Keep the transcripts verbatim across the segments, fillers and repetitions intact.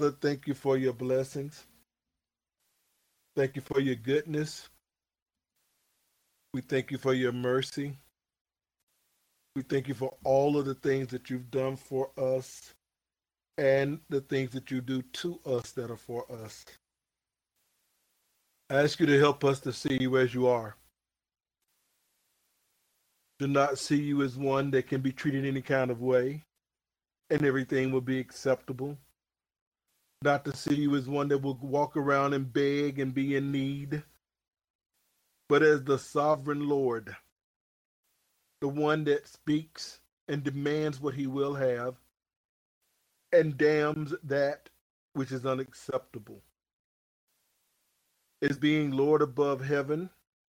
Father, thank you for your blessings. Thank you for your goodness. We thank you for your mercy. We thank you for all of the things that you've done for us and the things that you do to us that are for us. I ask you to help us to see you as you are. To not see you as one that can be treated any kind of way and everything will be acceptable. Not to see you as one that will walk around and beg and be in need, but as the sovereign Lord, the one that speaks and demands what he will have and damns that which is unacceptable. As being Lord above heaven,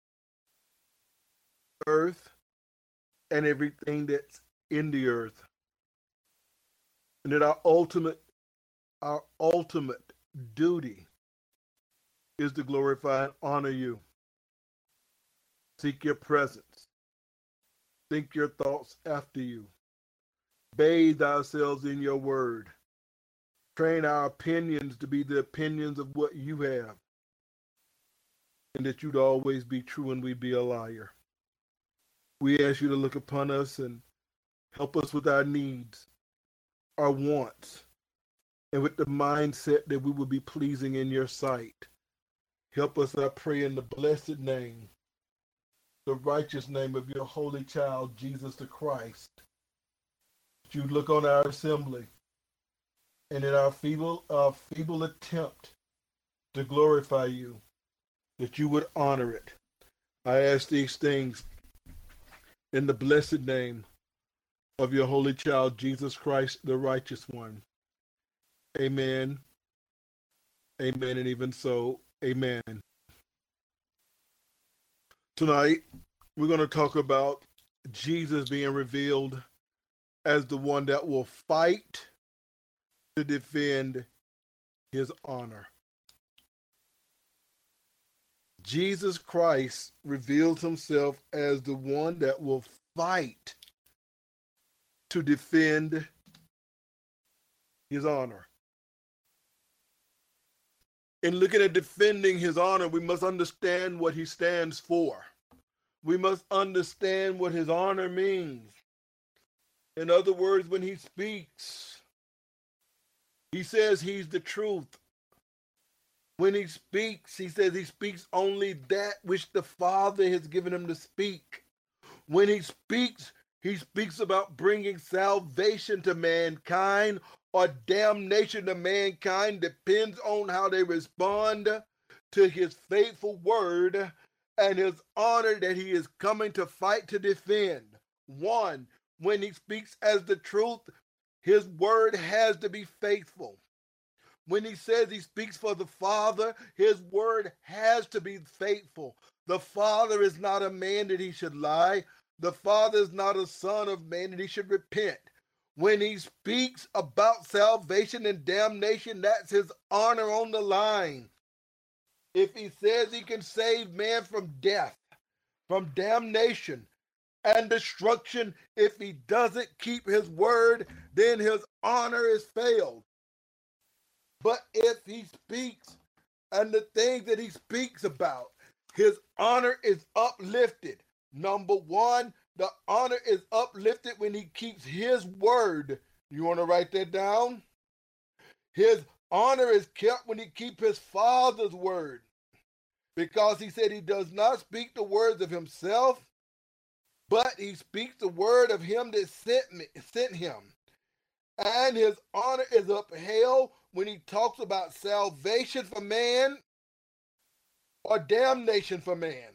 earth, and everything that's in the earth. And that our ultimate, our ultimate duty is to glorify and honor you. Seek your presence. Think your thoughts after you. Bathe ourselves in your word. Train our opinions to be the opinions of what you have. And that you'd always be true and we'd be a liar. We ask you to look upon us and help us with our needs, our wants, and with the mindset that we will be pleasing in your sight. Help us, I pray, in the blessed name, the righteous name of your holy child, Jesus the Christ. That you look on our assembly and in our feeble, our feeble attempt to glorify you, that you would honor it. I ask these things in the blessed name of your holy child, Jesus Christ, the righteous one. Amen. Amen. And even so, amen. Tonight, we're going to talk about Jesus being revealed as the one that will fight to defend his honor. Jesus Christ reveals himself as the one that will fight to defend his honor. In looking at defending his honor, we must understand what he stands for. We must understand what his honor means. In other words, when he speaks, he says he's the truth. When he speaks, he says he speaks only that which the Father has given him to speak. When he speaks, he speaks about bringing salvation to mankind or damnation to mankind, depends on how they respond to his faithful word and his honor that he is coming to fight to defend. One, when he speaks as the truth, his word has to be faithful. When he says he speaks for the Father, his word has to be faithful. The Father is not a man that he should lie. The Father is not a son of man that he should repent. When he speaks about salvation and damnation, that's his honor on the line. If he says he can save man from death, from damnation and destruction, if he doesn't keep his word, then his honor is failed. But if he speaks and the things that he speaks about, his honor is uplifted. Number one, the honor is uplifted when he keeps his word. You want to write that down? His honor is kept when he keeps his Father's word. Because he said he does not speak the words of himself, but he speaks the word of him that sent me, sent him. And his honor is upheld when he talks about salvation for man or damnation for man.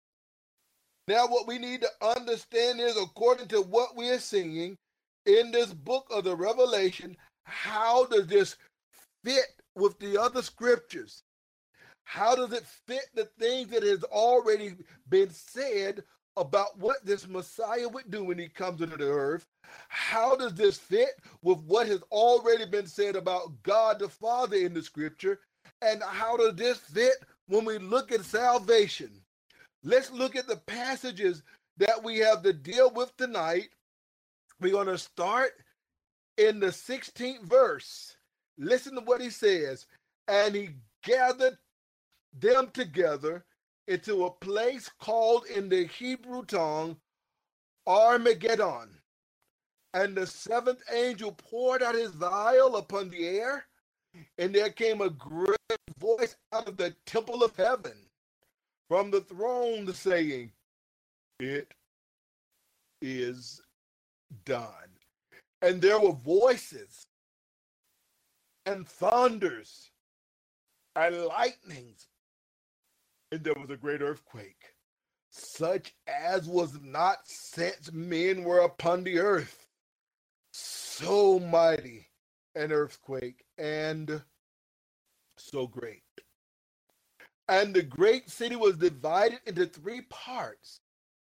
Now what we need to understand is, according to what we are seeing in this book of the Revelation, how does this fit with the other scriptures? How does it fit the things that has already been said about what this Messiah would do when he comes into the earth? How does this fit with what has already been said about God the Father in the scripture? And how does this fit when we look at salvation? Let's look at the passages that we have to deal with tonight. We're going to start in the sixteenth verse. Listen to what he says. And he gathered them together into a place called in the Hebrew tongue Armageddon. And the seventh angel poured out his vial upon the air, and there came a great voice out of the temple of heaven from the throne saying, "It is done." And there were voices and thunders and lightnings, and there was a great earthquake, such as was not since men were upon the earth. So mighty an earthquake and so great. And the great city was divided into three parts,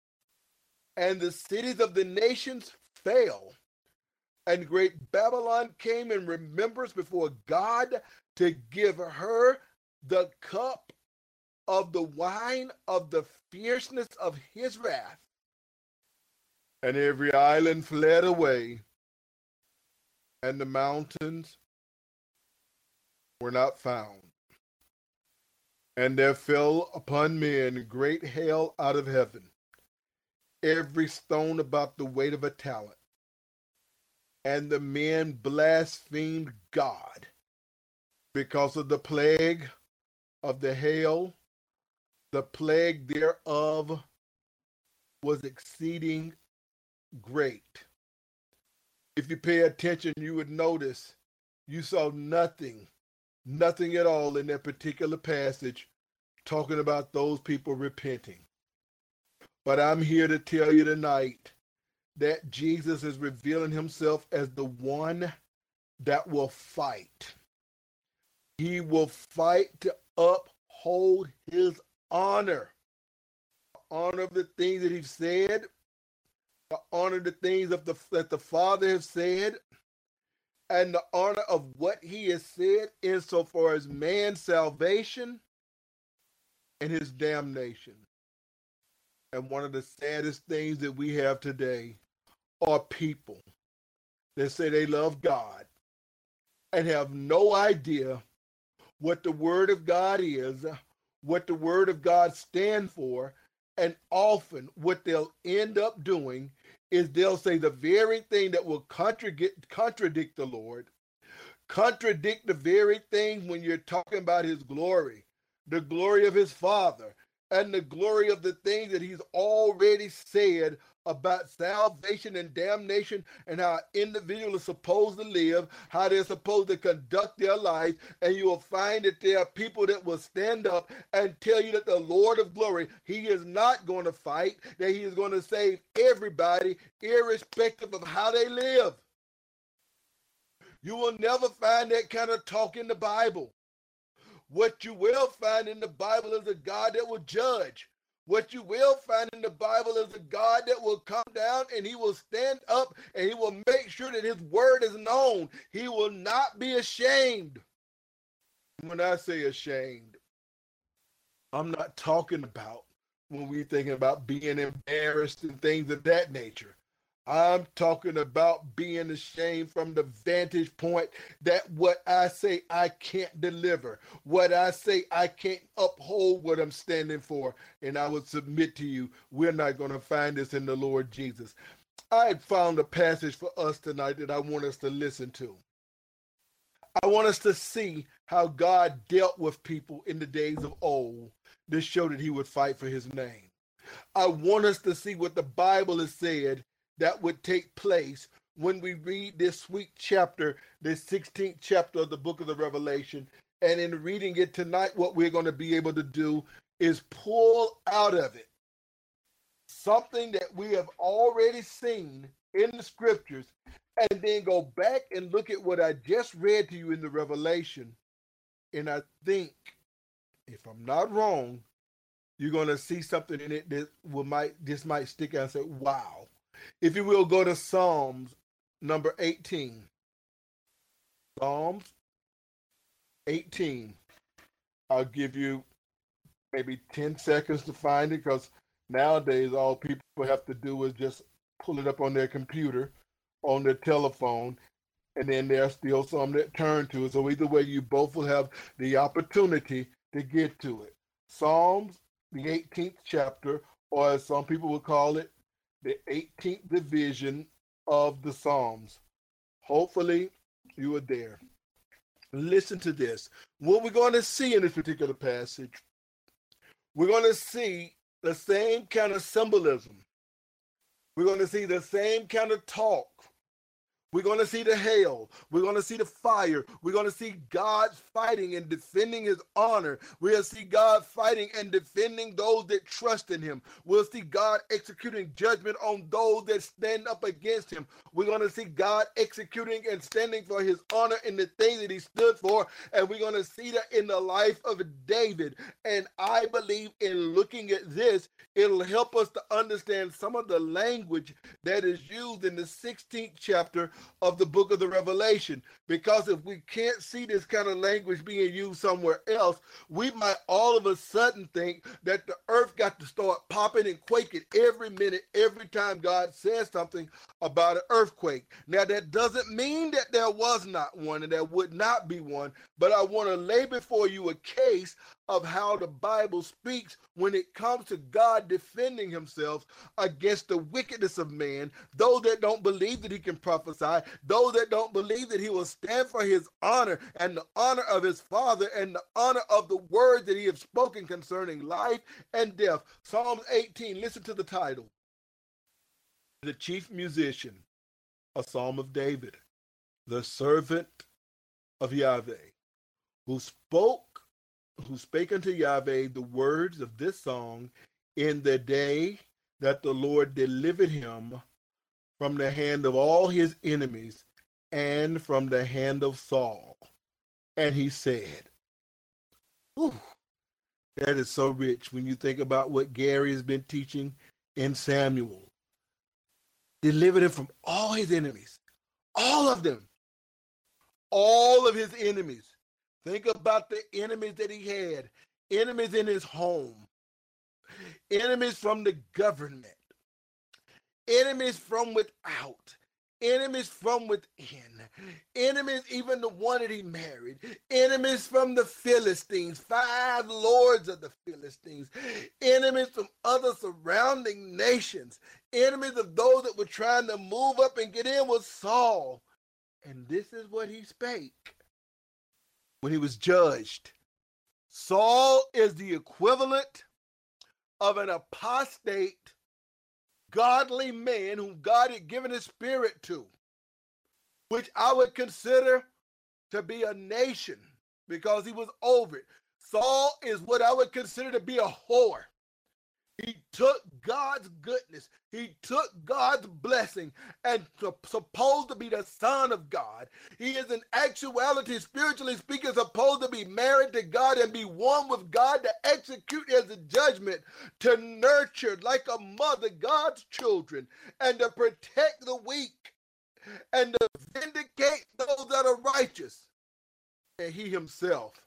and the cities of the nations fell. And great Babylon came in remembrance before God to give her the cup of the wine of the fierceness of his wrath. And every island fled away, and the mountains were not found. And there fell upon men great hail out of heaven, every stone about the weight of a talent. And the men blasphemed God because of the plague of the hail. The plague thereof was exceeding great. If you pay attention, you would notice you saw nothing, nothing at all in that particular passage talking about those people repenting. But I'm here to tell you tonight that Jesus is revealing himself as the one that will fight. He will fight to uphold his honor. The honor of the things that he said, the honor of the things of the, that the Father has said, and the honor of what he has said insofar as man's salvation and his damnation. And one of the saddest things that we have today are people that say they love God and have no idea what the Word of God is, what the Word of God stands for, and often what they'll end up doing is they'll say the very thing that will contradict, contradict the Lord, contradict the very thing when you're talking about his glory, the glory of his Father, and the glory of the things that he's already said about salvation and damnation and how individuals are supposed to live, how they're supposed to conduct their life. And you will find that there are people that will stand up and tell you that the Lord of glory, he is not going to fight, that he is going to save everybody irrespective of how they live. You will never find that kind of talk in the Bible. What you will find in the Bible is a God that will judge. What you will find in the Bible is a God that will come down and he will stand up and he will make sure that his word is known. He will not be ashamed. When I say ashamed, I'm not talking about when we're thinking about being embarrassed and things of that nature. I'm talking about being ashamed from the vantage point that what I say I can't deliver, what I say I can't uphold what I'm standing for. And I would submit to you, we're not going to find this in the Lord Jesus. I had found a passage for us tonight that I want us to listen to. I want us to see how God dealt with people in the days of old to show that he would fight for his name. I want us to see what the Bible has said that would take place when we read this sweet chapter, this sixteenth chapter of the book of the Revelation. And in reading it tonight, what we're going to be able to do is pull out of it something that we have already seen in the scriptures, and then go back and look at what I just read to you in the Revelation. And I think, if I'm not wrong, you're going to see something in it that will might this might stick out and say, wow. If you will, go to Psalms number eighteen. Psalms eighteen. I'll give you maybe ten seconds to find it, because nowadays all people have to do is just pull it up on their computer, on their telephone, and then there's still some that turn to it. So either way, you both will have the opportunity to get to it. Psalms, the eighteenth chapter, or as some people would call it, the eighteenth division of the Psalms. Hopefully, you are there. Listen to this. What we're going to see in this particular passage, we're going to see the same kind of symbolism. We're going to see the same kind of talk. We're going to see the hail. We're going to see the fire. We're going to see God fighting and defending his honor. We'll see God fighting and defending those that trust in him. We'll see God executing judgment on those that stand up against him. We're going to see God executing and standing for his honor in the thing that he stood for. And we're going to see that in the life of David. And I believe in looking at this, it'll help us to understand some of the language that is used in the sixteenth chapter of the book of the Revelation. Because if we can't see this kind of language being used somewhere else, we might all of a sudden think that the earth got to start popping and quaking every minute, every time God says something about an earthquake. Now, that doesn't mean that there was not one and there would not be one, but I want to lay before you a case of how the Bible speaks when it comes to God defending himself against the wickedness of man, those that don't believe that he can prophesy, those that don't believe that he will stand for his honor and the honor of his Father and the honor of the words that he has spoken concerning life and death. Psalms eighteen, listen to the title. The chief musician, a psalm of David, the servant of Yahweh, who spoke who spake unto Yahweh the words of this song in the day that the Lord delivered him from the hand of all his enemies and from the hand of Saul. And he said, ooh, that is so rich when you think about what Gary has been teaching in Samuel. Delivered him from all his enemies, all of them, all of his enemies. Think about the enemies that he had, enemies in his home, enemies from the government, enemies from without, enemies from within, enemies even the one that he married, enemies from the Philistines, five lords of the Philistines, enemies from other surrounding nations, enemies of those that were trying to move up and get in with Saul. And this is what he spake when he was judged. Saul is the equivalent of an apostate, godly man whom God had given his spirit to, which I would consider to be a nation because he was over it. Saul is what I would consider to be a whore. He took God's goodness, he took God's blessing, and supposed to be the son of God. He is in actuality, spiritually speaking, supposed to be married to God and be one with God to execute as a judgment, to nurture like a mother God's children, and to protect the weak, and to vindicate those that are righteous. And he himself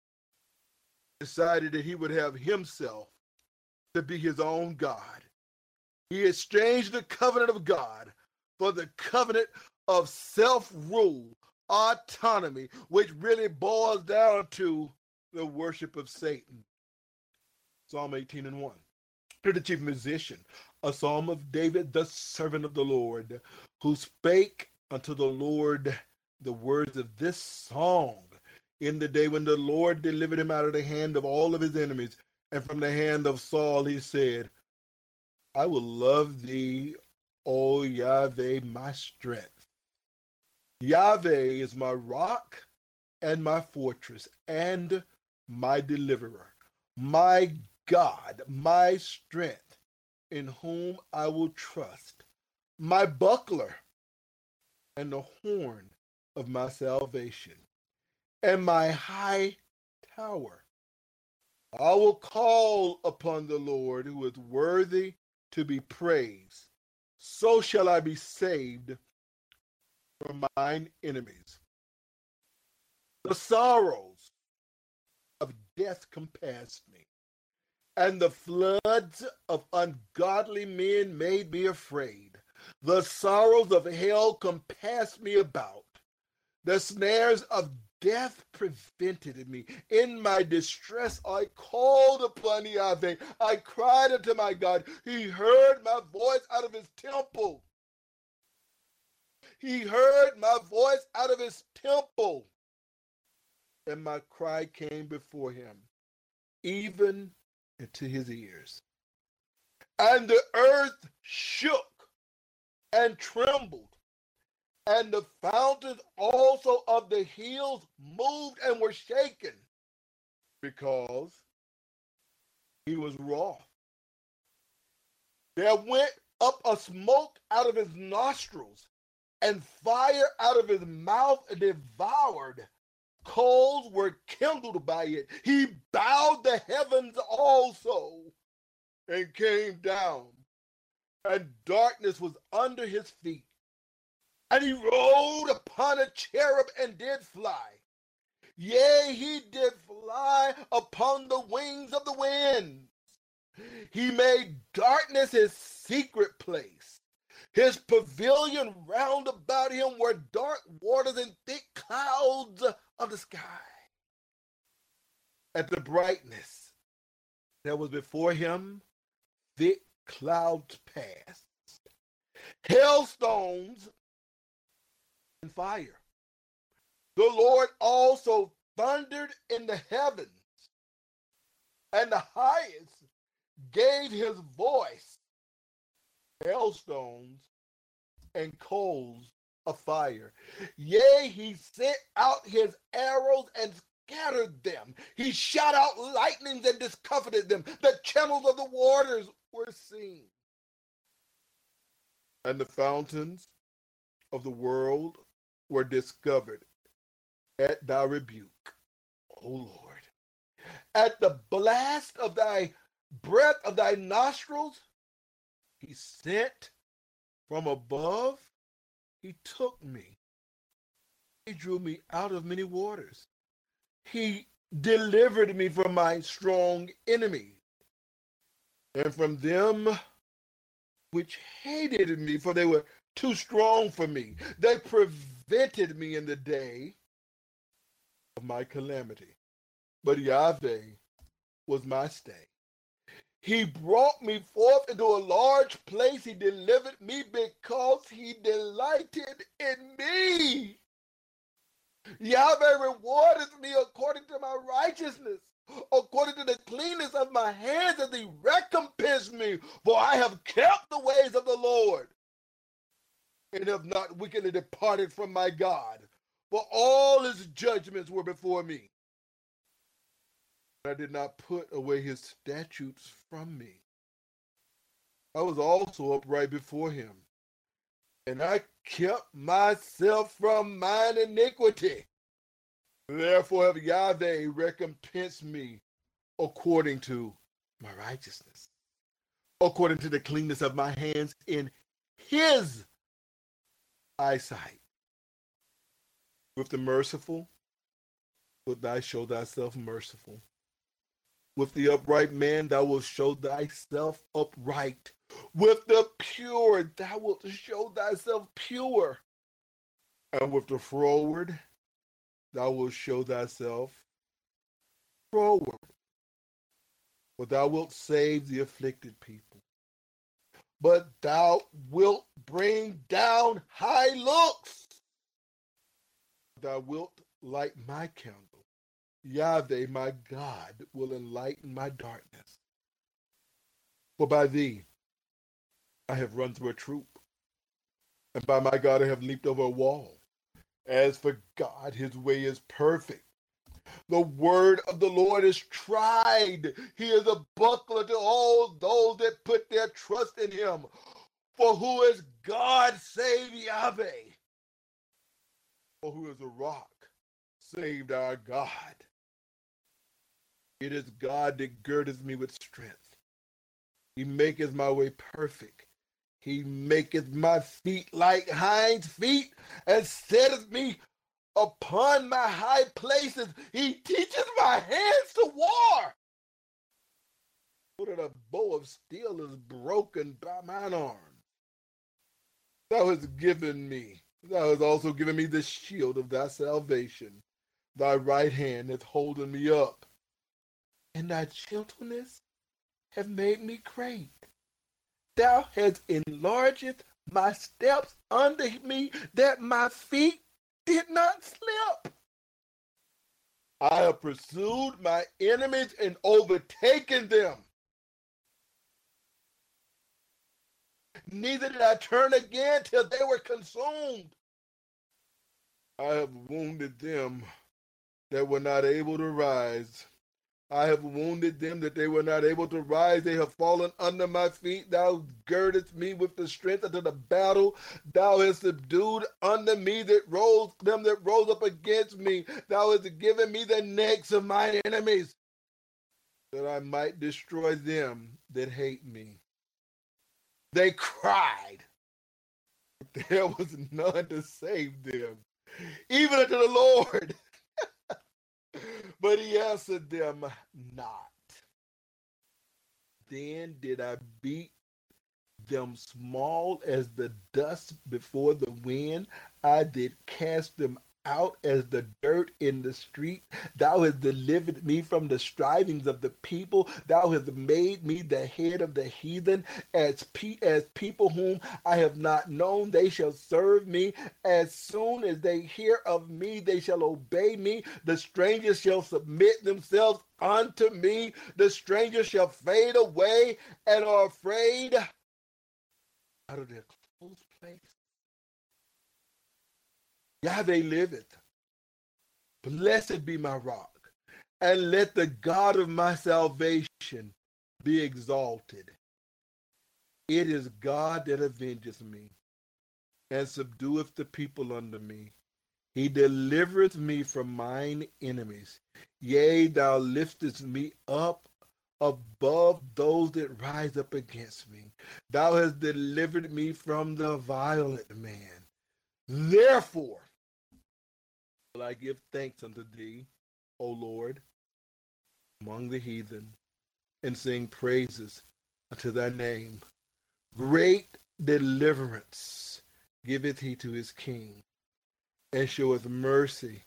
decided that he would have himself to be his own God. He exchanged the covenant of God for the covenant of self-rule, autonomy, which really boils down to the worship of Satan. Psalm eighteen and one. To the chief musician, a psalm of David, the servant of the Lord, who spake unto the Lord the words of this song in the day when the Lord delivered him out of the hand of all of his enemies. And from the hand of Saul, he said, I will love thee, O Yahweh, my strength. Yahweh is my rock and my fortress and my deliverer, my God, my strength, in whom I will trust, my buckler and the horn of my salvation, and my high tower. I will call upon the Lord, who is worthy to be praised. So shall I be saved from mine enemies. The sorrows of death compassed me, and the floods of ungodly men made me afraid. The sorrows of hell compassed me about. The snares of death prevented me. In my distress, I called upon Yahweh. I cried unto my God. He heard my voice out of his temple. He heard my voice out of his temple. And my cry came before him, even into his ears. And the earth shook and trembled, and the fountains also of the hills moved and were shaken, because he was wroth. There went up a smoke out of his nostrils, and fire out of his mouth devoured. Coals were kindled by it. He bowed the heavens also, and came down, and darkness was under his feet. And he rode upon a cherub and did fly. Yea, he did fly upon the wings of the winds. He made darkness his secret place. His pavilion round about him were dark waters and thick clouds of the sky. At the brightness that was before him, thick clouds passed, hailstones and fire. The Lord also thundered in the heavens, and the highest gave his voice, hailstones and coals of fire. Yea, he sent out his arrows and scattered them. He shot out lightnings and discomfited them. The channels of the waters were seen, and the fountains of the world were discovered at thy rebuke, O Lord. At the blast of thy breath of thy nostrils, he sent from above, he took me. He drew me out of many waters. He delivered me from my strong enemies, and from them which hated me, for they were too strong for me. They prevented me in the day of my calamity. But Yahweh was my stay. He brought me forth into a large place. He delivered me because he delighted in me. Yahweh rewarded me according to my righteousness, according to the cleanness of my hands, and he recompensed me, for I have kept the ways of the Lord, and have not wickedly departed from my God, for all his judgments were before me. I did not put away his statutes from me. I was also upright before him, and I kept myself from mine iniquity. Therefore have Yahweh recompensed me according to my righteousness, according to the cleanness of my hands in his eyesight. With the merciful wilt thou show thyself merciful. With the upright man thou wilt show thyself upright. With the pure thou wilt show thyself pure. And with the froward thou wilt show thyself froward. For thou wilt save the afflicted people. But thou wilt bring down high looks. Thou wilt light my candle. Yahweh, my God, will enlighten my darkness. For by thee I have run through a troop, and by my God I have leaped over a wall. As for God, his way is perfect. The word of the Lord is tried. He is a buckler to all those that put their trust in him. For who is God save Yahweh? For who is a rock saved our God? It is God that girdeth me with strength. He maketh my way perfect. He maketh my feet like hinds' feet, and setteth me upon my high places. He teaches my hands to war, so that a bow of steel is broken by mine arm. Thou hast given me Thou hast also given me the shield of thy salvation. Thy right hand hath holden me up, and thy gentleness have made me great. Thou hast enlarged my steps under me, that my feet did not slip. I have pursued my enemies and overtaken them. Neither did I turn again till they were consumed. I have wounded them that were not able to rise. I have wounded them that they were not able to rise. They have fallen under my feet. Thou girdest me with the strength unto the battle. Thou hast subdued under me that rose them that rose up against me. Thou hast given me the necks of mine enemies, that I might destroy them that hate me. They cried, but there was none to save them, even unto the Lord. But he answered them not. Then did I beat them small as the dust before the wind. I did cast them out as the dirt in the street. Thou hast delivered me from the strivings of the people. Thou hast made me the head of the heathen. As, pe- as people whom I have not known, they shall serve me. As soon as they hear of me, they shall obey me. The strangers shall submit themselves unto me. The strangers shall fade away and are afraid out of their close place. Yahweh liveth. Blessed be my rock, and let the God of my salvation be exalted. It is God that avengeth me, and subdueth the people under me. He delivereth me from mine enemies. Yea, thou liftest me up above those that rise up against me. Thou hast delivered me from the violent man. Therefore will I give thanks unto thee, O Lord, among the heathen, and sing praises unto thy name. Great deliverance giveth he to his king, and showeth mercy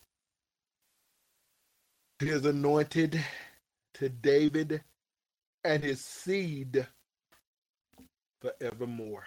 to his anointed, to David and his seed forevermore.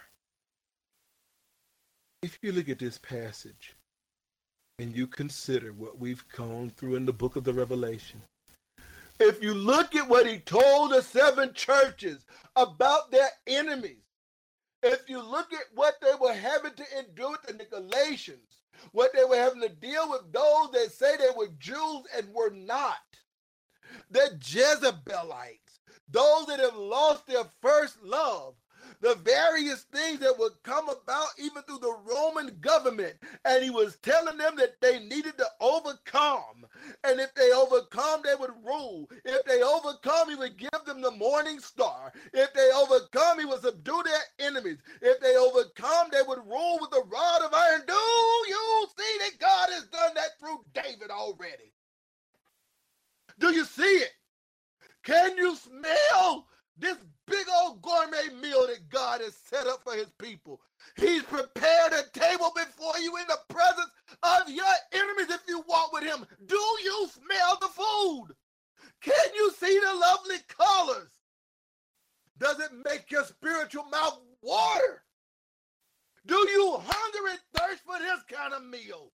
If you look at this passage and you consider what we've gone through in the book of the Revelation, if you look at what he told the seven churches about their enemies, if you look at what they were having to endure with the Nicolaitans, what they were having to deal with those that say they were Jews and were not, the Jezebelites, those that have lost their first love, the various things that would come about even through the Roman government. And he was telling them that they needed to overcome. And if they overcome, they would rule. If they overcome, he would give them the morning star. If they overcome, he would subdue their enemies. If they overcome, they would rule with a rod of iron. Do you see that God has done that through David already? Do you see it? Can you smell this big old gourmet meal that God has set up for his people? He's prepared a table before you in the presence of your enemies if you walk with him. Do you smell the food? Can you see the lovely colors? Does it make your spiritual mouth water? Do you hunger and thirst for this kind of meal?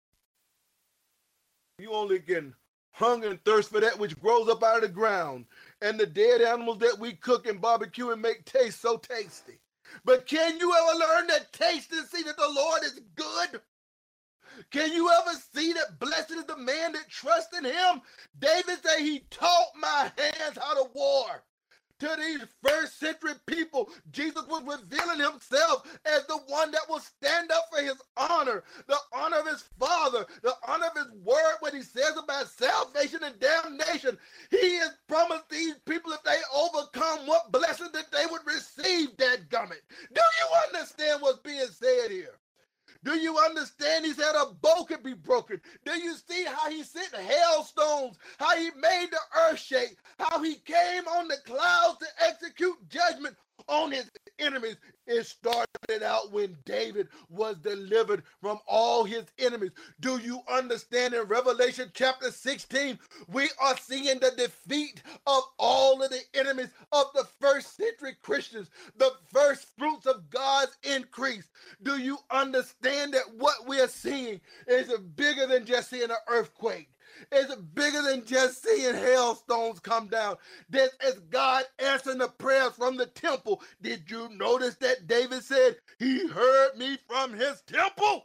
You only can hunger and thirst for that which grows up out of the ground, and the dead animals that we cook and barbecue and make taste so tasty. But can you ever learn to taste and see that the Lord is good? Can you ever see that blessed is the man that trusts in him? David said he taught my hands how to war. To these first century people, Jesus was revealing himself as the one that will stand up for his honor, the honor of his Father, the honor of his word, what he says about salvation and damnation. He has promised these people if they overcome, what blessing that they would receive, dadgummit. Do you understand what's being said here? Do you understand he said a bow could be broken? Do you see how he sent hailstones, how he made the earth shake, how he came on the clouds to execute judgment on his enemies. It started out when David was delivered from all his enemies. Do you understand? In Revelation chapter sixteen, we are seeing the defeat of all of the enemies of the first century Christians, the first fruits of God's increase. Do you understand that what we are seeing is bigger than just seeing an earthquake? It's bigger than just seeing hailstones come down. This is God answering the prayers from the temple. Did you notice that David said, he heard me from his temple?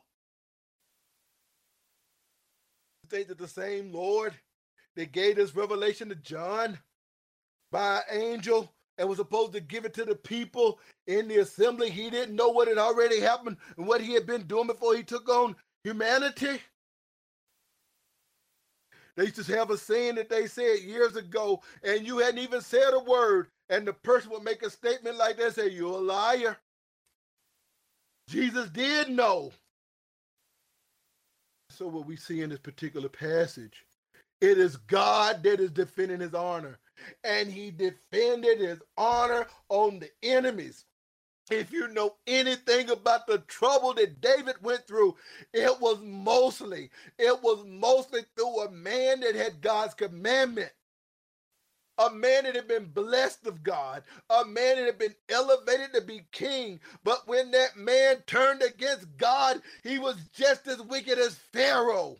Say that the same Lord that gave this revelation to John by an angel and was supposed to give it to the people in the assembly, he didn't know what had already happened and what he had been doing before he took on humanity. They used to have a saying that they said years ago, and you hadn't even said a word, and the person would make a statement like that and say, you're a liar. Jesus did know. So what we see in this particular passage, it is God that is defending his honor, and he defended his honor on the enemies. If you know anything about the trouble that David went through, it was mostly, it was mostly through a man that had God's commandment. A man that had been blessed of God, a man that had been elevated to be king. But when that man turned against God, he was just as wicked as Pharaoh.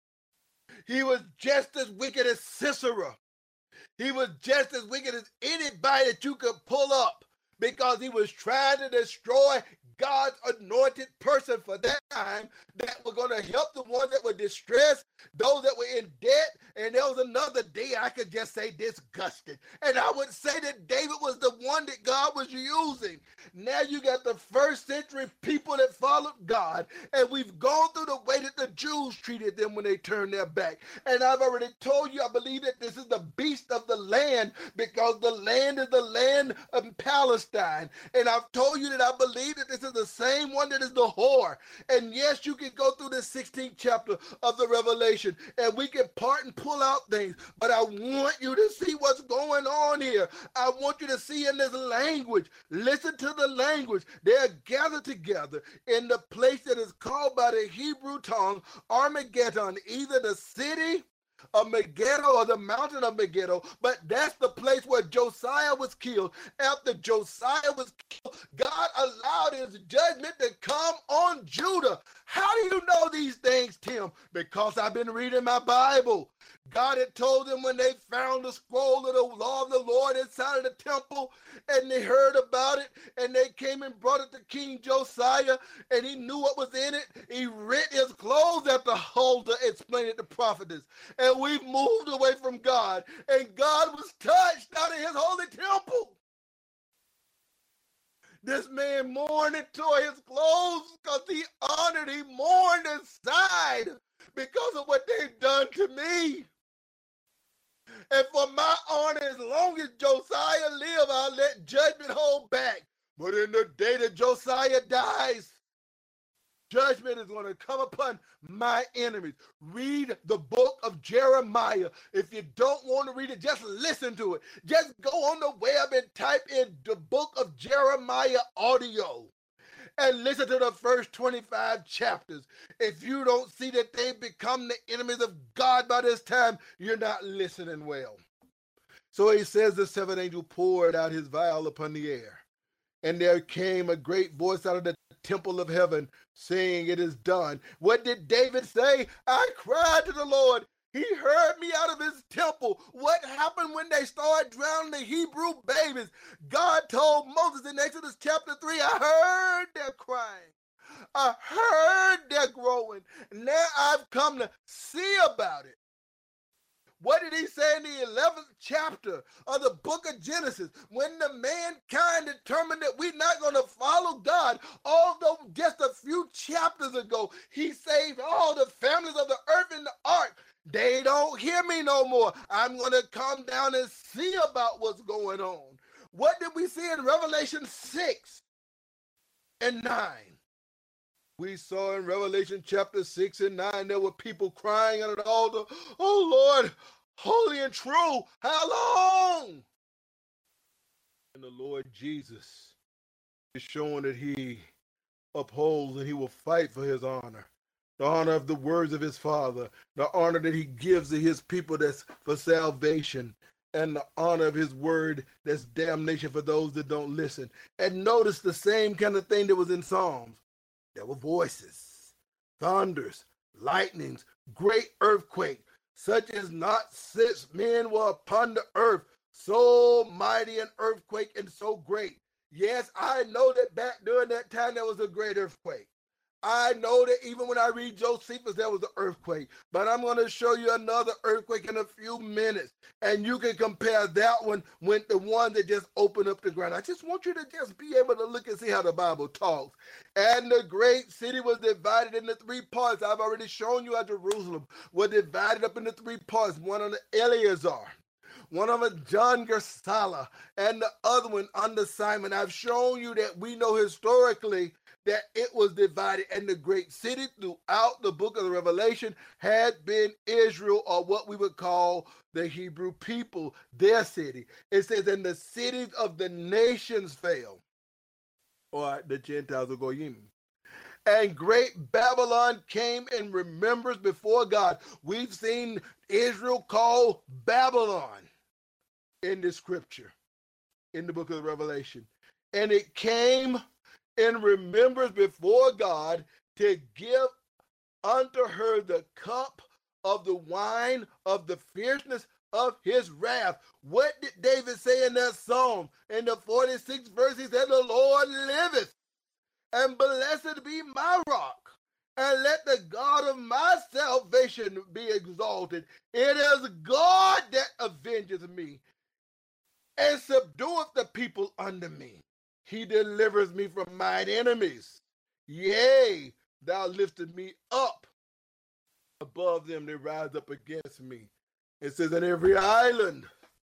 He was just as wicked as Sisera. He was just as wicked as anybody that you could pull up, because he was trying to destroy God's anointed person for that time that were going to help the ones that were distressed, those that were in debt. And there was another day I could just say disgusted. And I would say that David was the one that God was using. Now you got the first century people that followed God, and we've gone through the way that the Jews treated them when they turned their back. And I've already told you, I believe that this is the beast of the land, because the land is the land of Palestine. And I've told you that I believe that this is the same one that is the whore. And yes, you can go through the sixteenth chapter of the Revelation, and we can part and pull out things, but I want you to see what's going on here. I want you to see in this language. Listen to the language. They are gathered together in the place that is called by the Hebrew tongue Armageddon, either the city of Megiddo or the mountain of Megiddo, but that's the place where Josiah was killed. After Josiah was killed, God allowed his judgment to come on Judah. How do you know these things, Tim? Because I've been reading my Bible. God had told them when they found the scroll of the law of the Lord inside of the temple, and they heard about it, and they came and brought it to King Josiah, and he knew what was in it. He rent his clothes at the Huldah, explaining it to prophetess. And we've moved away from God, and God was touched out of his holy temple. This man mourned and tore his clothes because he honored, he mourned inside because of what they've done to me. And for my honor, as long as Josiah live, I'll let judgment hold back. But in the day that Josiah dies, judgment is going to come upon my enemies. Read the book of Jeremiah. If you don't want to read it, just listen to it. Just go on the web and type in the book of Jeremiah audio and listen to the first twenty-five chapters. If you don't see that they become the enemies of God by this time, you're not listening well. So he says, the seventh angel poured out his vial upon the air, and there came a great voice out of the temple of heaven, saying, it is done. What did David say? I cried to the Lord. He heard me out of his temple. What happened when they started drowning the Hebrew babies? God told Moses in Exodus chapter three, I heard their crying. I heard their growing. Now I've come to see about it. What did he say in the eleventh chapter of the book of Genesis? When the mankind determined that we're not going to follow God, although just a few chapters ago, he saved all the families of the earth in the ark. They don't hear me no more. I'm going to come down and see about what's going on. What did we see in Revelation six and nine? We saw in Revelation chapter six and nine, there were people crying at the altar, oh Lord, holy and true, how long? And the Lord Jesus is showing that he upholds and he will fight for his honor. The honor of the words of his Father, the honor that he gives to his people that's for salvation, and the honor of his word that's damnation for those that don't listen. And notice the same kind of thing that was in Psalms. There were voices, thunders, lightnings, great earthquake, such as not since men were upon the earth, so mighty an earthquake and so great. Yes, I know that back during that time there was a great earthquake. I know that even when I read Josephus, there was an earthquake. But I'm going to show you another earthquake in a few minutes. And you can compare that one with the one that just opened up the ground. I just want you to just be able to look and see how the Bible talks. And the great city was divided into three parts. I've already shown you how Jerusalem was divided up into three parts. One on the Eleazar, one of them John Gersala, and the other one under Simon. I've shown you that we know historically that it was divided, and the great city throughout the book of the Revelation had been Israel, or what we would call the Hebrew people, their city. It says, and the cities of the nations fell, or the Gentiles of Goyim. And great Babylon came in remembrance before God. We've seen Israel called Babylon in the scripture, in the book of the Revelation. And it came in remembrance before God to give unto her the cup of the wine of the fierceness of his wrath. What did David say in that psalm? In the forty-sixth verse, he said, the Lord liveth, and blessed be my rock, and let the God of my salvation be exalted. It is God that avengeth me, and subdueth the people under me. He delivers me from mine enemies. Yea, thou lifted me up above them that rise up against me. It says, and every island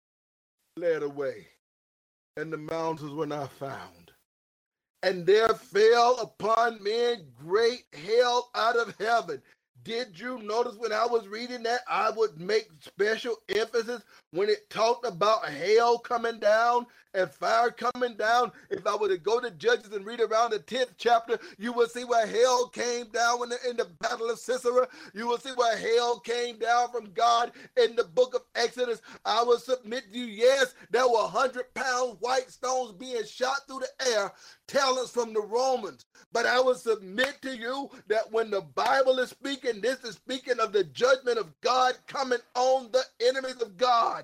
fled away, and the mountains were not found. And there fell upon men great hail out of heaven. Did you notice when I was reading that, I would make special emphasis when it talked about hail coming down and fire coming down? If I were to go to Judges and read around the tenth chapter, you will see where hail came down in the, in the battle of Sisera. You will see where hail came down from God in the book of Exodus. I will submit to you, yes, there were one hundred pound white stones being shot through the air, talents from the Romans. But I will submit to you that when the Bible is speaking, this is speaking of the judgment of God coming on the enemies of God.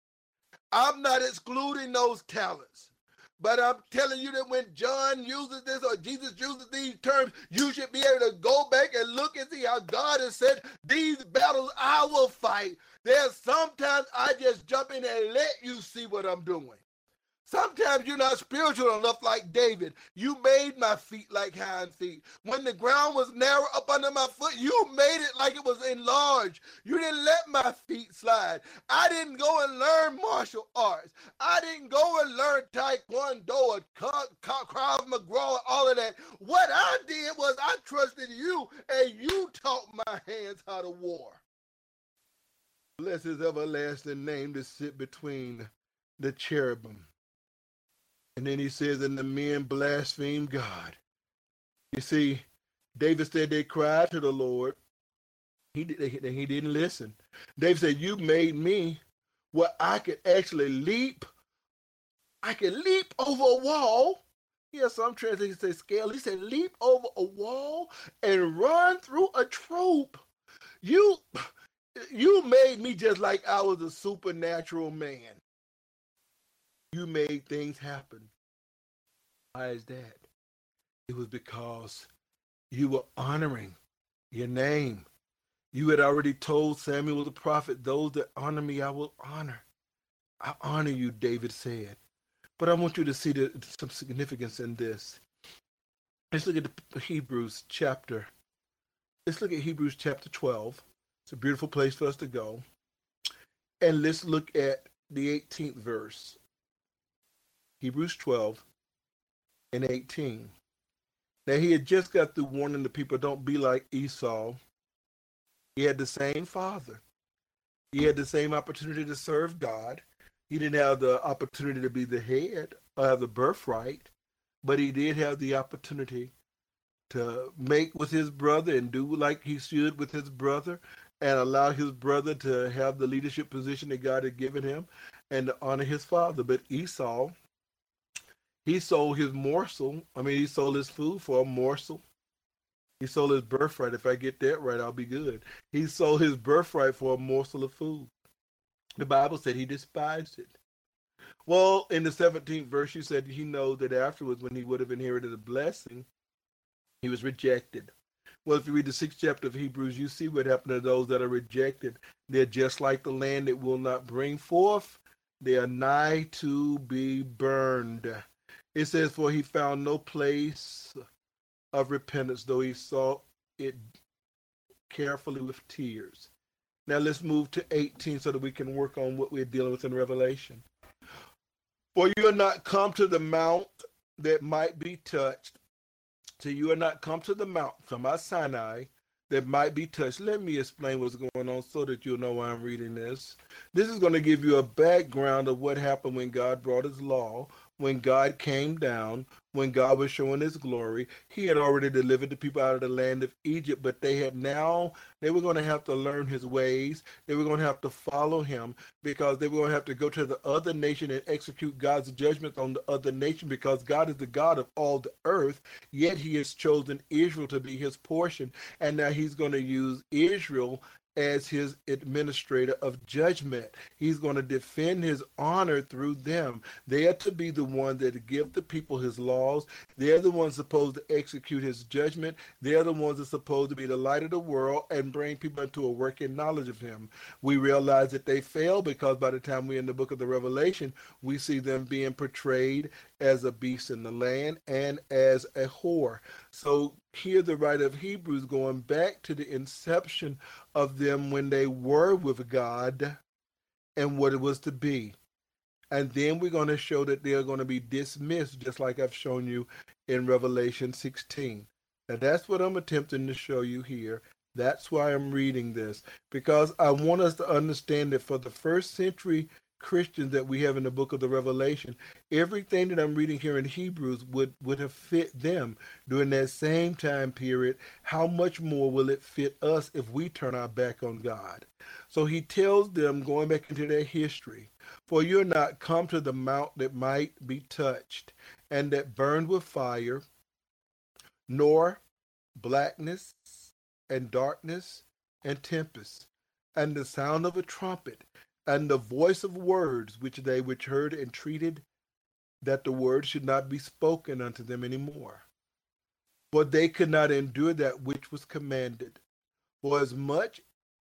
I'm not excluding those talents, but I'm telling you that when John uses this or Jesus uses these terms, you should be able to go back and look and see how God has said, these battles I will fight. There's sometimes I just jump in and let you see what I'm doing. Sometimes you're not spiritual enough like David. You made my feet like hind feet. When the ground was narrow up under my foot, you made it like it was enlarged. You didn't let my feet slide. I didn't go and learn martial arts. I didn't go and learn taekwondo or Krav Maga, all of that. What I did was I trusted you, and you taught my hands how to war. Bless his everlasting name to sit between the cherubim. And then he says, and the men blaspheme God. You see, David said they cried to the Lord. He, they, he didn't listen. David said, you made me where I could actually leap. I could leap over a wall. Yeah, some translations say scale. He said, leap over a wall and run through a troop. You, you made me just like I was a supernatural man. You made things happen. Why is that? It was because you were honoring your name. You had already told Samuel the prophet, those that honor me, I will honor. I honor you, David said. But I want you to see the, some significance in this. Let's look at the Hebrews chapter. Let's look at Hebrews chapter twelve. It's a beautiful place for us to go. And let's look at the eighteenth verse. Hebrews twelve and eighteen. Now he had just got through warning the people, don't be like Esau. He had the same father. He had the same opportunity to serve God. He didn't have the opportunity to be the head or have the birthright, but he did have the opportunity to make with his brother and do like he should with his brother and allow his brother to have the leadership position that God had given him and to honor his father. But Esau, he sold his morsel. I mean, he sold his food for a morsel. He sold his birthright. If I get that right, I'll be good. He sold his birthright for a morsel of food. The Bible said he despised it. Well, in the seventeenth verse, you said he knows that afterwards, when he would have inherited a blessing, he was rejected. Well, if you read the sixth chapter of Hebrews, you see what happened to those that are rejected. They're just like the land that will not bring forth. They are nigh to be burned. It says, for he found no place of repentance, though he sought it carefully with tears. Now let's move to eighteen so that we can work on what we're dealing with in Revelation. For you are not come to the mount that might be touched. So you are not come to the mount from Mount Sinai that might be touched. Let me explain what's going on so that you'll know why I'm reading this. This is going to give you a background of what happened when God brought his law, when God came down, when God was showing his glory. He had already delivered the people out of the land of Egypt, but they had now, they were going to have to learn his ways. They were going to have to follow him because they were going to have to go to the other nation and execute God's judgments on the other nation, because God is the God of all the earth, yet he has chosen Israel to be his portion. And now he's going to use Israel as his administrator of judgment. He's going to defend his honor through them. They are to be the ones that give the people his laws. They're the ones supposed to execute his judgment. They're the ones that are supposed to be the light of the world and bring people into a working knowledge of him. We realize that they fail because by the time we're in the book of the Revelation, we see them being portrayed as a beast in the land and as a whore. So here the writer of Hebrews going back to the inception of them when they were with God and what it was to be. And then we're going to show that they're going to be dismissed, just like I've shown you in Revelation sixteen. Now that's what I'm attempting to show you here. That's why I'm reading this, because I want us to understand that for the first century Christians that we have in the book of the Revelation, everything that I'm reading here in Hebrews would, would have fit them during that same time period. How much more will it fit us if we turn our back on God? So he tells them, going back into their history, for you're not come to the mount that might be touched and that burned with fire, nor blackness and darkness and tempest, and the sound of a trumpet, and the voice of words which they which heard entreated that the word should not be spoken unto them any more. For they could not endure that which was commanded. For as much,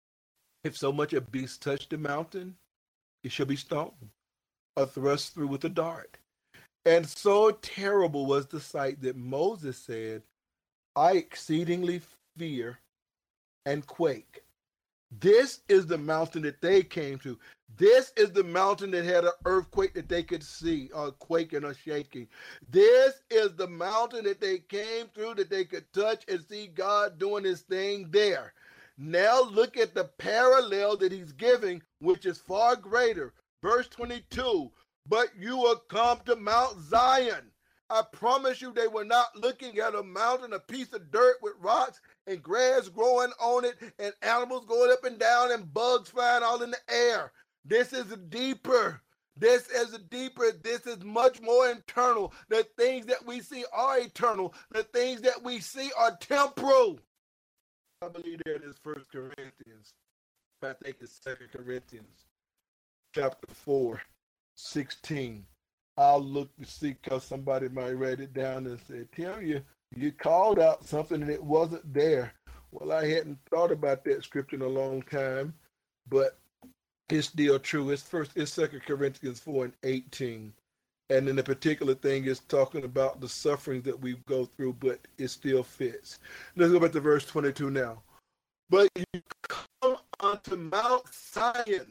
if so much a beast touch the mountain, it shall be stoned, or thrust through with a dart. And so terrible was the sight that Moses said, I exceedingly fear and quake. This is the mountain that they came to. This is the mountain that had an earthquake that they could see, a quaking or shaking. This is the mountain that they came through, that they could touch and see God doing his thing there. Now look at the parallel that he's giving, which is far greater. Verse twenty-two, but you will come to Mount Zion. I promise you they were not looking at a mountain, a piece of dirt with rocks and grass growing on it and animals going up and down and bugs flying all in the air. This is deeper. This is deeper. This is much more internal. The things that we see are eternal. The things that we see are temporal. I believe that is First Corinthians. I think it's Second Corinthians chapter four, sixteen. I'll look to see, because somebody might write it down and say, Tim, you, you called out something and it wasn't there. Well, I hadn't thought about that scripture in a long time, but it's still true. It's first, it's Second Corinthians four and eighteen. And then the particular thing is talking about the sufferings that we go through, but it still fits. Let's go back to verse twenty-two now. But you come unto Mount Zion,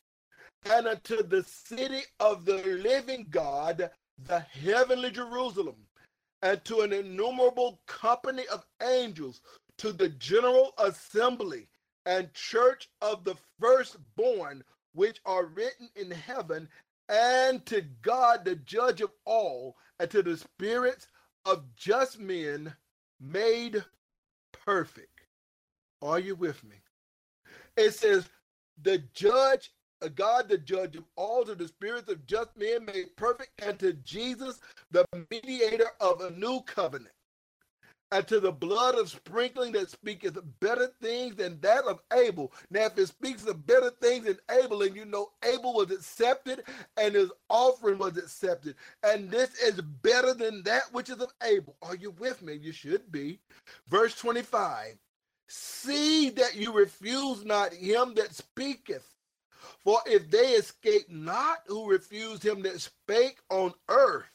and unto the city of the living God, the heavenly Jerusalem, and to an innumerable company of angels, to the general assembly and church of the firstborn, which are written in heaven, and to God, the judge of all, and to the spirits of just men made perfect. Are you with me? It says, the judge, God, the judge of all, to the spirits of just men made perfect, and to Jesus, the mediator of a new covenant, and to the blood of sprinkling that speaketh better things than that of Abel. Now, if it speaks of better things than Abel, and you know Abel was accepted and his offering was accepted, and this is better than that which is of Abel. Are you with me? You should be. Verse twenty-five, see that you refuse not him that speaketh. For if they escape not who refused him that spake on earth,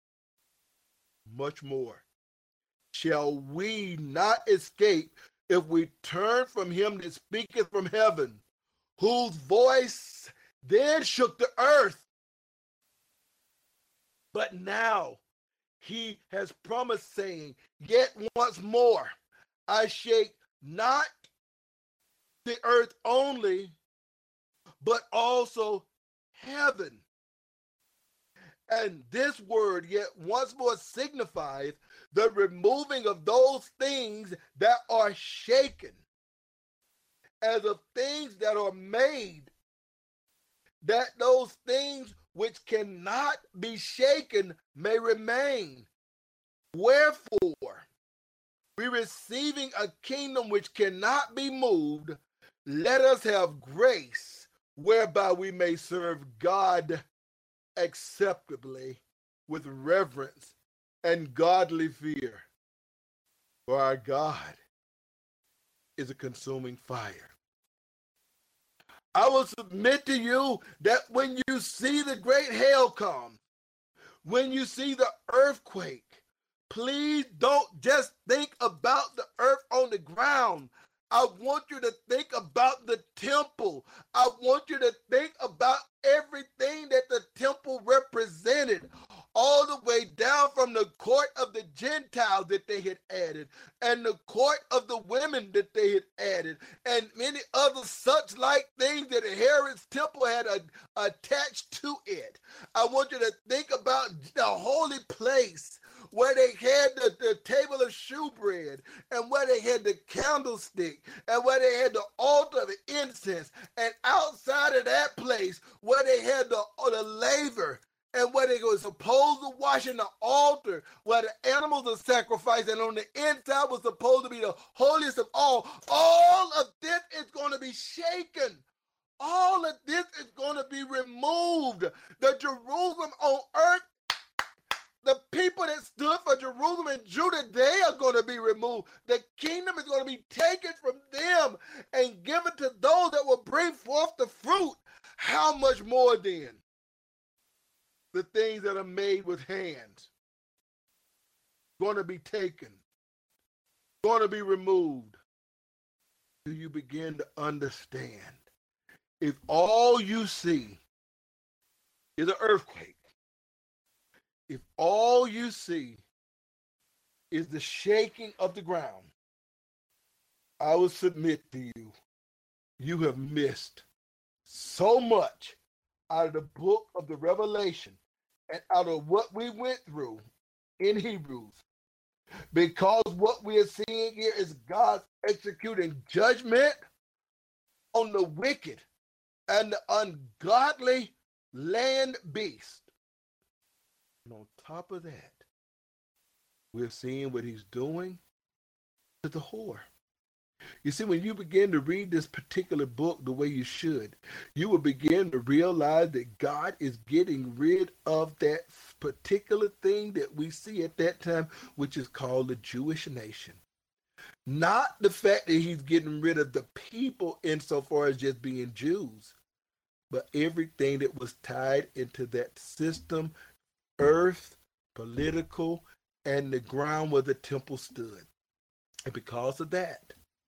much more shall we not escape if we turn from him that speaketh from heaven, whose voice then shook the earth. But now he has promised, saying, yet once more I shake not the earth only, but also heaven. And this word yet once more signifies the removing of those things that are shaken, as of things that are made, that those things which cannot be shaken may remain. Wherefore, we receiving a kingdom which cannot be moved, let us have grace whereby we may serve God acceptably with reverence and godly fear. For our God is a consuming fire. I will submit to you that when you see the great hail come, when you see the earthquake, please don't just think about the earth on the ground. I want you to think about the temple. I want you to think about everything that the temple represented, all the way down from the court of the Gentiles that they had added, and the court of the women that they had added, and many other such like things that Herod's temple had a, attached to it. I want you to think about the holy place, where they had the, the table of shewbread, and where they had the candlestick, and where they had the altar of incense, and outside of that place where they had the, the laver, and where they were supposed to wash in the altar, where the animals are sacrificed, and on the inside was supposed to be the holiest of all. All of this is going to be shaken. All of this is going to be removed. The Jerusalem on earth, the people that stood for Jerusalem and Judah, they are going to be removed. The kingdom is going to be taken from them and given to those that will bring forth the fruit. How much more then the things that are made with hands going to be taken, going to be removed? Do you begin to understand? If all you see is an earthquake, if all you see is the shaking of the ground, I will submit to you, you have missed so much out of the book of the Revelation and out of what we went through in Hebrews. Because what we are seeing here is God executing judgment on the wicked and the ungodly land beast. And on top of that, we're seeing what he's doing to the whore. You see, when you begin to read this particular book the way you should, you will begin to realize that God is getting rid of that particular thing that we see at that time, which is called the Jewish nation. Not the fact that he's getting rid of the people insofar as just being Jews, but everything that was tied into that system, earth, political, and the ground where the temple stood. And because of that,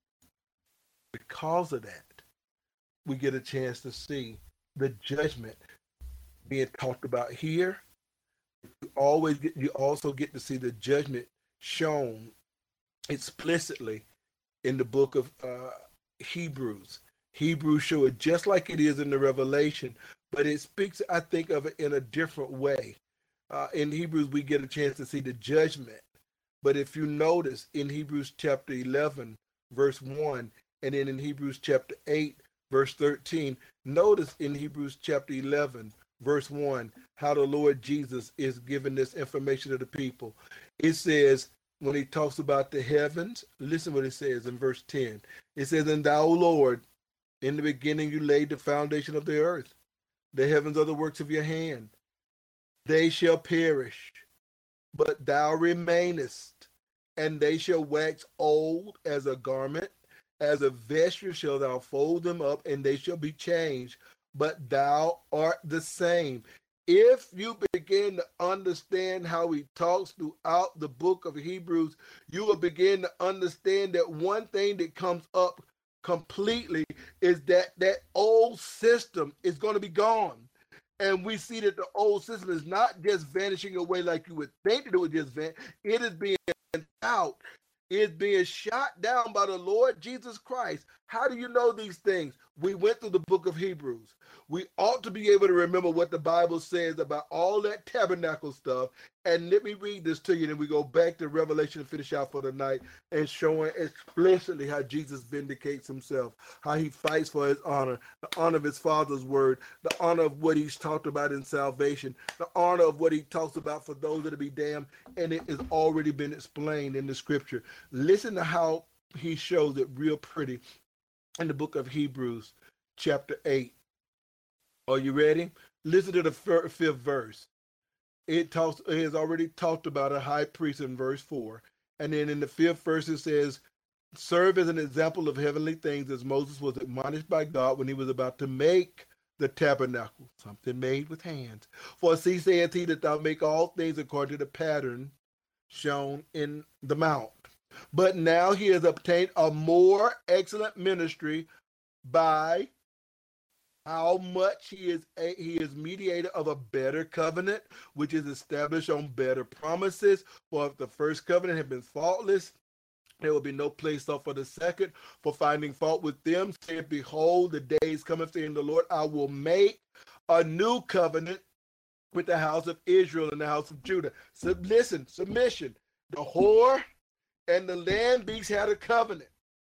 because of that, we get a chance to see the judgment being talked about here. You always get, you also get to see the judgment shown explicitly in the book of uh, Hebrews. Hebrews show it just like it is in the Revelation, but it speaks, I think, of it in a different way. Uh, in Hebrews, we get a chance to see the judgment. But if you notice in Hebrews chapter eleven, verse one, and then in Hebrews chapter eight, verse thirteen, notice in Hebrews chapter eleven, verse one, how the Lord Jesus is giving this information to the people. It says, when he talks about the heavens, listen what it says in verse ten. It says, and thou, Lord, in the beginning you laid the foundation of the earth. The heavens are the works of your hand. They shall perish, but thou remainest, and they shall wax old as a garment. As a vesture shall thou fold them up, and they shall be changed, but thou art the same. If you begin to understand how he talks throughout the book of Hebrews, you will begin to understand that one thing that comes up completely is that that old system is going to be gone. And we see that the old system is not just vanishing away like you would think that it would just vanish. It is being out. It's being shot down by the Lord Jesus Christ. How do you know these things? We went through the book of Hebrews. We ought to be able to remember what the Bible says about all that tabernacle stuff. And let me read this to you, and then we go back to Revelation and finish out for the night, and showing explicitly how Jesus vindicates himself, how he fights for his honor, the honor of his Father's word, the honor of what he's talked about in salvation, the honor of what he talks about for those that will be damned, and it has already been explained in the scripture. Listen to how he shows it real pretty in the book of Hebrews, chapter eight. Are you ready? Listen to the fifth verse. It talks. It has already talked about a high priest in verse four, and then in the fifth verse it says, "Serve as an example of heavenly things, as Moses was admonished by God when he was about to make the tabernacle, something made with hands. For see, saith he, that thou make all things according to the pattern shown in the mount. But now he has obtained a more excellent ministry by how much he is a, he is mediator of a better covenant, which is established on better promises. For if the first covenant had been faultless, there will be no place off for the second. For finding fault with them, saith, behold, the days cometh, saying the Lord, I will make a new covenant with the house of Israel and the house of Judah." So listen, submission. The whore and the land beast had a covenant.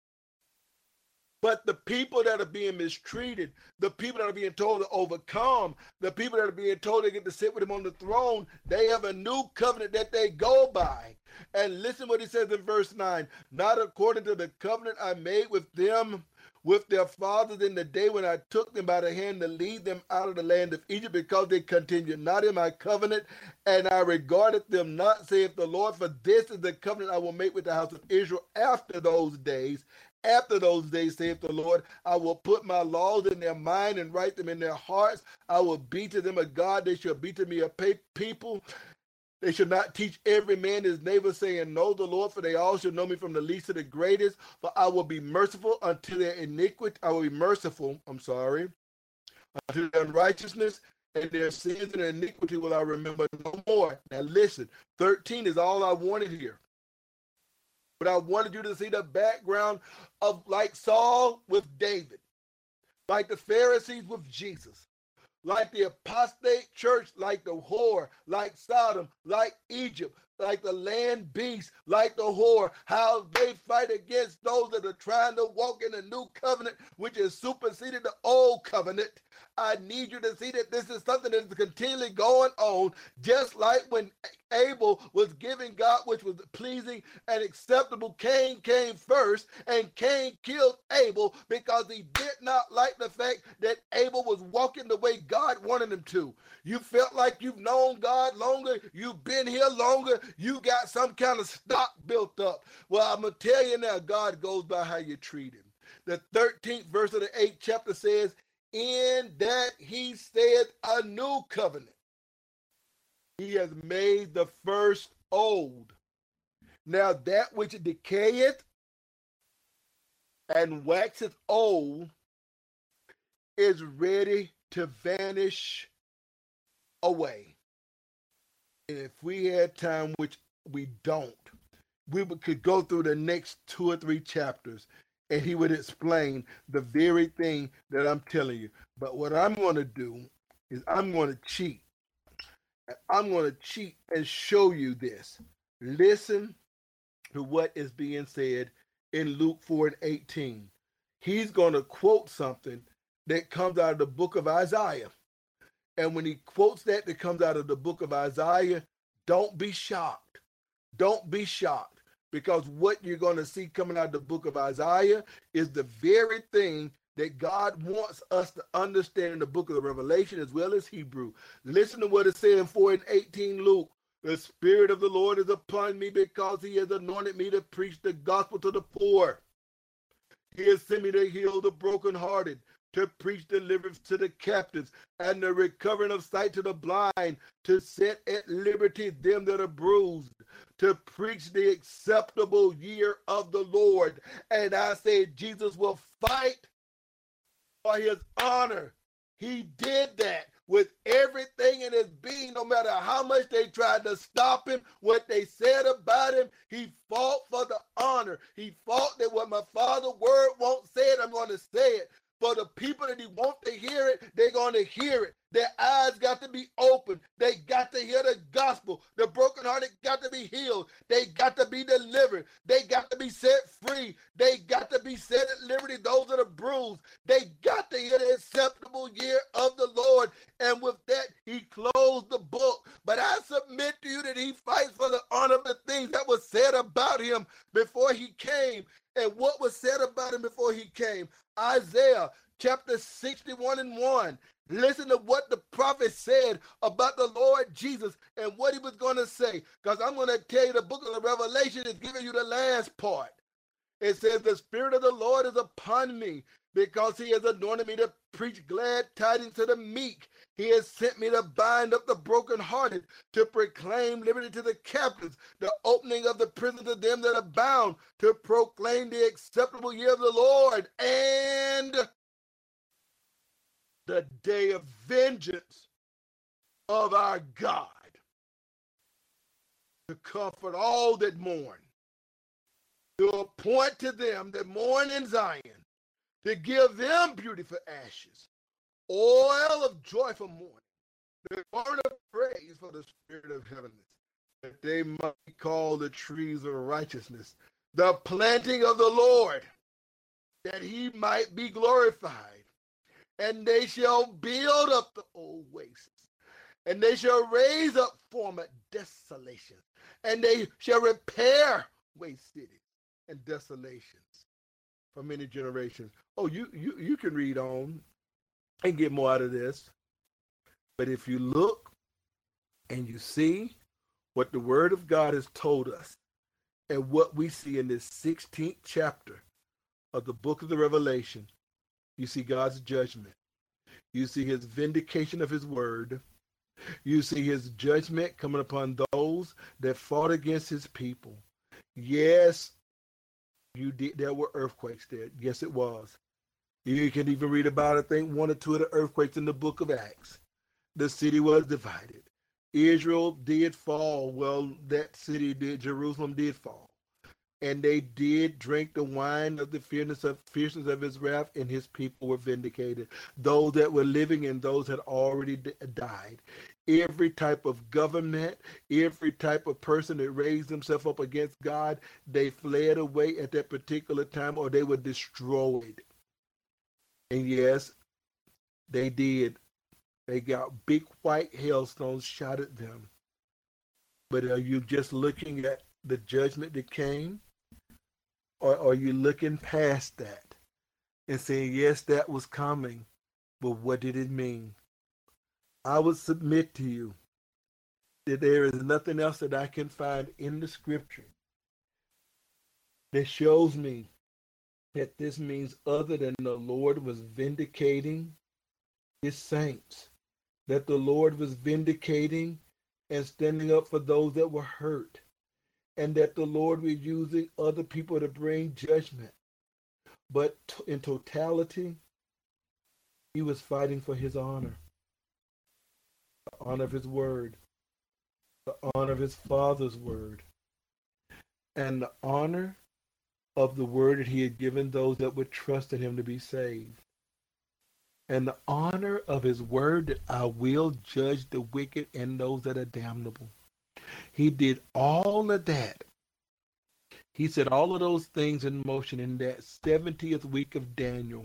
But the people that are being mistreated, the people that are being told to overcome, the people that are being told they get to sit with him on the throne, they have a new covenant that they go by. And listen what he says in verse nine. "Not according to the covenant I made with them, with their fathers in the day when I took them by the hand to lead them out of the land of Egypt, because they continued not in my covenant, and I regarded them not, saith the Lord. For this is the covenant I will make with the house of Israel after those days. After those days, saith the Lord, I will put my laws in their mind and write them in their hearts. I will be to them a God, they shall be to me a people. They shall not teach every man his neighbor, saying, know the Lord, for they all shall know me from the least to the greatest. For I will be merciful unto their iniquity. I will be merciful, I'm sorry, unto their unrighteousness, and their sins and their iniquity will I remember no more." Now listen, thirteen is all I wanted here. But I wanted you to see the background of, like Saul with David, like the Pharisees with Jesus, like the apostate church, like the whore, like Sodom, like Egypt, like the land beast, like the whore, how they fight against those that are trying to walk in the new covenant, which has superseded the old covenant. I need you to see that this is something that is continually going on, just like when Abel was giving God which was pleasing and acceptable. Cain came first, and Cain killed Abel because he did not like the fact that Abel was walking the way God wanted him to. You felt like you've known God longer, you've been here longer, you got some kind of stock built up. Well, I'm going to tell you now, God goes by how you treat him. The thirteenth verse of the eighth chapter says, "In that he said a new covenant. He has made the first old. Now that which decayeth and waxeth old is ready to vanish away." And if we had time, which we don't, we could go through the next two or three chapters, and he would explain the very thing that I'm telling you. But what I'm going to do is I'm going to cheat. I'm going to cheat and show you this. Listen to what is being said in Luke four and eighteen. He's going to quote something that comes out of the book of Isaiah. And when he quotes that that comes out of the book of Isaiah, don't be shocked. Don't be shocked. Because what you're going to see coming out of the book of Isaiah is the very thing that God wants us to understand in the book of the Revelation as well as Hebrew. Listen to what it says in four and eighteen, Luke. The Spirit of the Lord is upon me because he has anointed me to preach the gospel to the poor. He has sent me to heal the brokenhearted, to preach deliverance to the captives, and the recovering of sight to the blind, to set at liberty them that are bruised, to preach the acceptable year of the Lord. And I said, Jesus will fight for his honor. He did that with everything in his being, no matter how much they tried to stop him, what they said about him. He fought for the honor. He fought that what my Father's word won't say it, I'm going to say it. For the people that he want to hear it, they're going to hear it. Their eyes got to be open. They got to hear the gospel. The brokenhearted got to be healed. They got to be delivered. They got to be set free. They got to be set at liberty. Those that are bruised, they got to hear the acceptable year of the Lord. And with that, he closed the book. But I submit to you that he fights for the honor of the things that was said about him before he came. And what was said about him before he came? Isaiah chapter sixty-one and one. Listen to what the prophet said about the Lord Jesus and what he was going to say. Because I'm going to tell you the book of the Revelation is giving you the last part. It says, the Spirit of the Lord is upon me because he has anointed me to preach glad tidings to the meek. He has sent me to bind up the brokenhearted, to proclaim liberty to the captives, the opening of the prison to them that are bound, to proclaim the acceptable year of the Lord, and the day of vengeance of our God, to comfort all that mourn, to appoint to them that mourn in Zion, to give them beauty for ashes, oil of joy for mourning, the garment of praise for the spirit of heaviness, that they might be called the trees of righteousness, the planting of the Lord, that he might be glorified. And they shall build up the old wastes, and they shall raise up former desolations, and they shall repair waste cities and desolations for many generations. Oh, you, you, you can read on and get more out of this. But if you look and you see what the Word of God has told us and what we see in this sixteenth chapter of the book of the Revelation, you see God's judgment. You see his vindication of his word. You see his judgment coming upon those that fought against his people. Yes, you did. There were earthquakes there. Yes, it was. You can even read about, I think, one or two of the earthquakes in the book of Acts. The city was divided. Israel did fall. Well, that city did, Jerusalem did fall. And they did drink the wine of the fierceness of, fierceness of his wrath, and his people were vindicated. Those that were living and those had already d- died. Every type of government, every type of person that raised themselves up against God, they fled away at that particular time, or they were destroyed. And yes, they did. They got big white hailstones shot at them. But are you just looking at the judgment that came? Or are you looking past that and saying, yes, that was coming, but what did it mean? I would submit to you that there is nothing else that I can find in the scripture that shows me that this means other than the Lord was vindicating his saints, that the Lord was vindicating and standing up for those that were hurt, and that the Lord was using other people to bring judgment. But t- in totality, he was fighting for his honor, the honor of his word, the honor of his Father's word, and the honor of the word that he had given those that would trust in him to be saved. and the honor of his word that I will judge the wicked and those that are damnable. He did all of that. He set all of those things in motion in that seventieth week of Daniel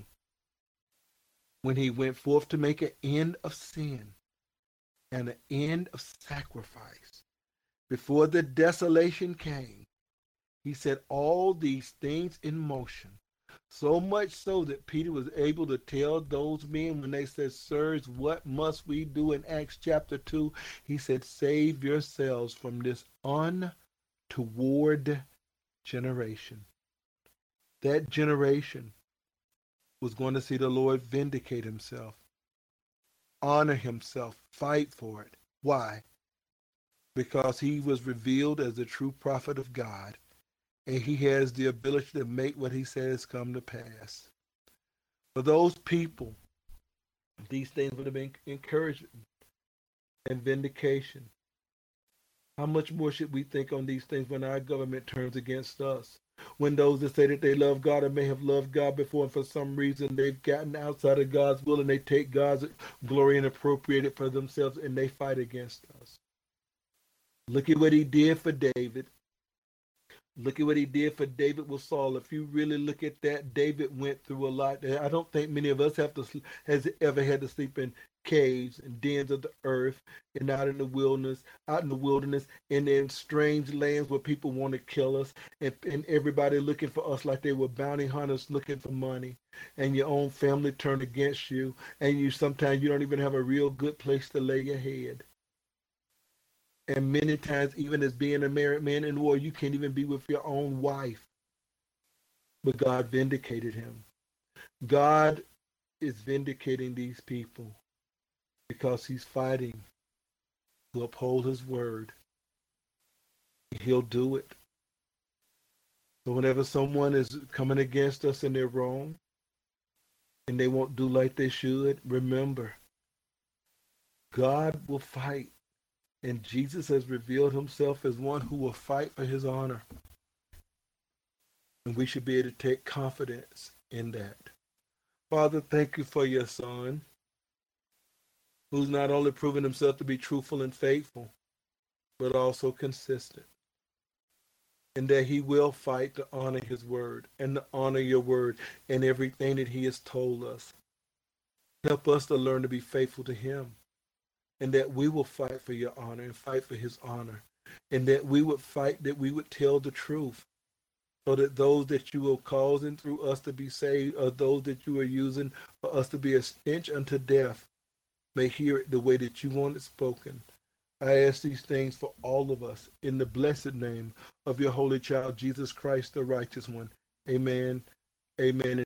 when he went forth to make an end of sin and an end of sacrifice. Before the desolation came, he set all these things in motion. So much so that Peter was able to tell those men when they said, "Sirs, what must we do?" In Acts chapter two, he said, "Save yourselves from this untoward generation." That generation was going to see the Lord vindicate himself, honor himself, fight for it. Why? Because he was revealed as the true prophet of God, and he has the ability to make what he says come to pass. For those people, these things would have been encouragement and vindication. How much more should we think on these things when our government turns against us? When those that say that they love God or may have loved God before, and for some reason they've gotten outside of God's will and they take God's glory and appropriate it for themselves, and they fight against us. Look at what he did for David. Look at what he did for David with Saul. If you really look at that, David went through a lot. I don't think many of us have to has ever had to sleep in caves and dens of the earth and out in the wilderness, out in the wilderness, and in strange lands where people want to kill us, and, and everybody looking for us like they were bounty hunters looking for money, and your own family turned against you, and you sometimes you don't even have a real good place to lay your head. And many times, even as being a married man in war, you can't even be with your own wife. But God vindicated him. God is vindicating these people because he's fighting to uphold his word. He'll do it. So whenever someone is coming against us and they're wrong, and they won't do like they should, remember, God will fight. And Jesus has revealed himself as one who will fight for his honor. And we should be able to take confidence in that. Father, thank you for your son, who's not only proven himself to be truthful and faithful, but also consistent. And that he will fight to honor his word and to honor your word in everything that he has told us. Help us to learn to be faithful to him. And that we will fight for your honor and fight for his honor. And that we would fight, that we would tell the truth. So that those that you will cause in through us to be saved, or those that you are using for us to be a stench unto death, may hear it the way that you want it spoken. I ask these things for all of us in the blessed name of your holy child, Jesus Christ, the righteous one. Amen. Amen.